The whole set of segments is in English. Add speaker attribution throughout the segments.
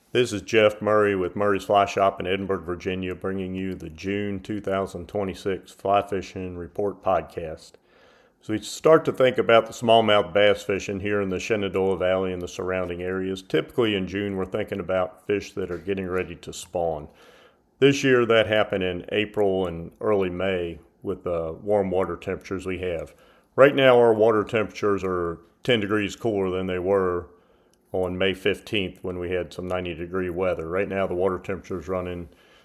Speaker 1: This is Jeff Murray with Murray's Fly Shop in Edinburgh, Virginia, bringing you the June 2026 Fly Fishing Report podcast. So we start to think about the smallmouth bass fishing here in the Shenandoah Valley and the surrounding areas. Typically in June, we're thinking about fish that are getting ready to spawn. This year, that happened in April and early May with the warm water temperatures we have. Right now, our water temperatures are 10 degrees cooler than they were on May 15th when we had some 90-degree weather. Right now, the water temperature is running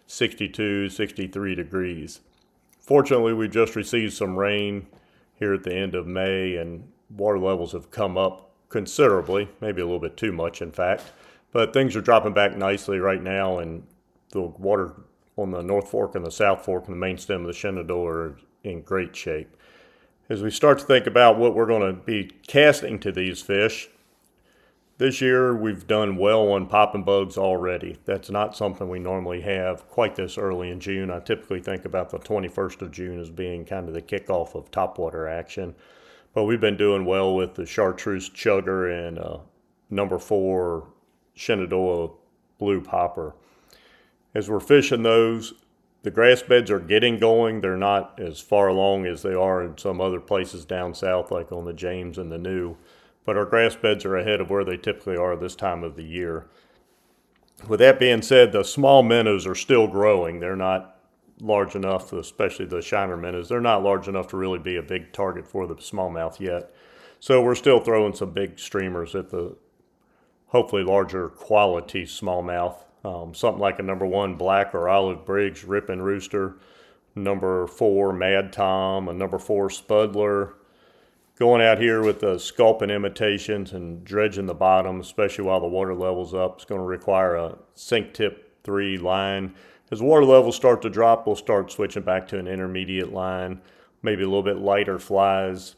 Speaker 1: 62, 63 degrees. Fortunately, we just received some rain here at the end of May, and water levels have come up considerably, maybe a little bit too much, in fact. But things are dropping back nicely right now, and the water on the North Fork and the South Fork and the main stem of the Shenandoah are in great shape. As we start to think about what we're going to be casting to these fish, this year we've done well on popping bugs already. That's not something we normally have quite this early in June. I typically think about the 21st of June as being kind of the kickoff of topwater action. But we've been doing well with the chartreuse chugger and number 4 Shenandoah blue popper. As we're fishing those, the grass beds are getting going. They're not as far along as they are in some other places down south, like on the James and the New. But our grass beds are ahead of where they typically are this time of the year. With that being said, the small minnows are still growing. They're not large enough, especially the shiner minnows, they're not large enough to really be a big target for the smallmouth yet. So we're still throwing some big streamers at the hopefully larger quality smallmouth. Something like a number 1 black or olive Briggs ripping rooster, number 4 Mad Tom, a number 4 Spudler. Going out here with the sculpin imitations and dredging the bottom, especially while the water level's up, is going to require a sink tip 3 line. As water levels start to drop, we'll start switching back to an intermediate line, maybe a little bit lighter flies.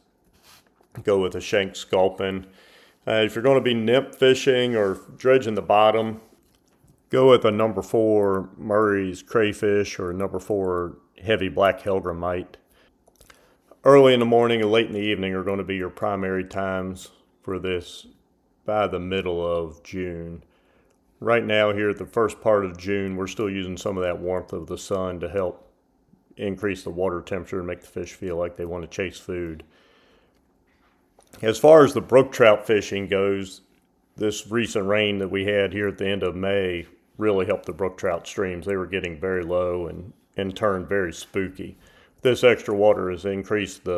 Speaker 1: Go with a shank sculpin. If you're going to be nymph fishing or dredging the bottom, go with a number 4 Murray's crayfish or a number 4 heavy black hellgrammite. Early in the morning and late in the evening are going to be your primary times for this by the middle of June. Right now here at the first part of June, we're still using some of that warmth of the sun to help increase the water temperature and make the fish feel like they want to chase food. As far as the brook trout fishing goes, this recent rain that we had here at the end of May really helped the brook trout streams. They were getting very low and in turn very spooky. This extra water has decreased,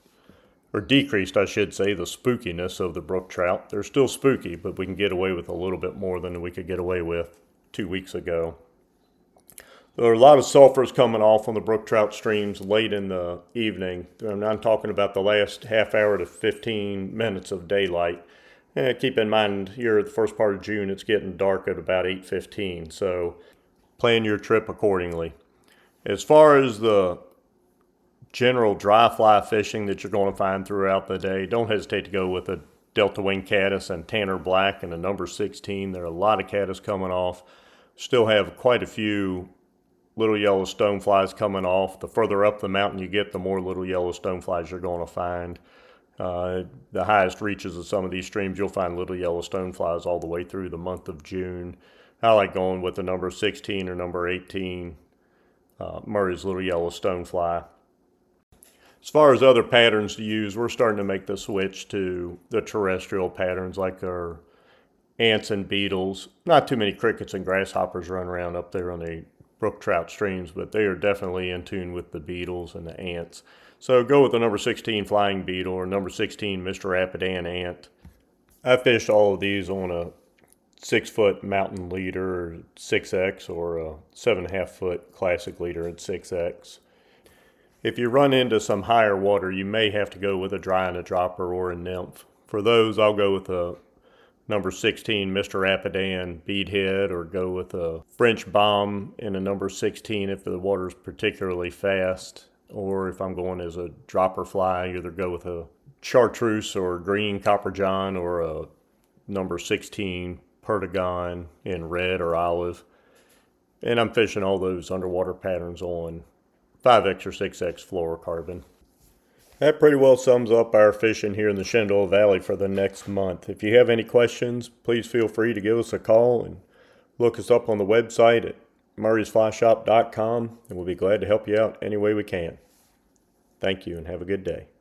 Speaker 1: I should say, the spookiness of the brook trout. They're still spooky, but we can get away with a little bit more than we could get away with 2 weeks ago. There are a lot of sulfurs coming off on the brook trout streams late in the evening. I'm talking about the last half hour to 15 minutes of daylight. And keep in mind, here at the first part of June, it's getting dark at about 8:15, so plan your trip accordingly. As far as the general dry fly fishing that you're going to find throughout the day, don't hesitate to go with a Delta Wing Caddis and Tanner Black and a number 16. There are a lot of caddis coming off. Still have quite a few little yellow stoneflies coming off. The further up the mountain you get, the more little yellow stoneflies you're going to find. The highest reaches of some of these streams, you'll find little yellow stoneflies all the way through the month of June. I like going with the number 16 or number 18, Murray's little yellow stonefly. As far as other patterns to use, we're starting to make the switch to the terrestrial patterns like our ants and beetles. Not too many crickets and grasshoppers run around up there on the brook trout streams, but they are definitely in tune with the beetles and the ants. So go with the number 16 flying beetle or number 16 Mr. Rapidan ant. I fished all of these on a 6-foot mountain leader 6X or a 7.5-foot classic leader at 6X. If you run into some higher water, you may have to go with a dry and a dropper or a nymph. For those, I'll go with a number 16 Mr. Rapidan beadhead or go with a French bomb in a number 16 if the water's particularly fast. Or if I'm going as a dropper fly, I either go with a chartreuse or green copper john or a number 16 Perdigon in red or olive. And I'm fishing all those underwater patterns on 5X or 6X fluorocarbon. That pretty well sums up our fishing here in the Shenandoah Valley for the next month. If you have any questions, please feel free to give us a call and look us up on the website at murraysflyshop.com, and we'll be glad to help you out any way we can. Thank you and have a good day.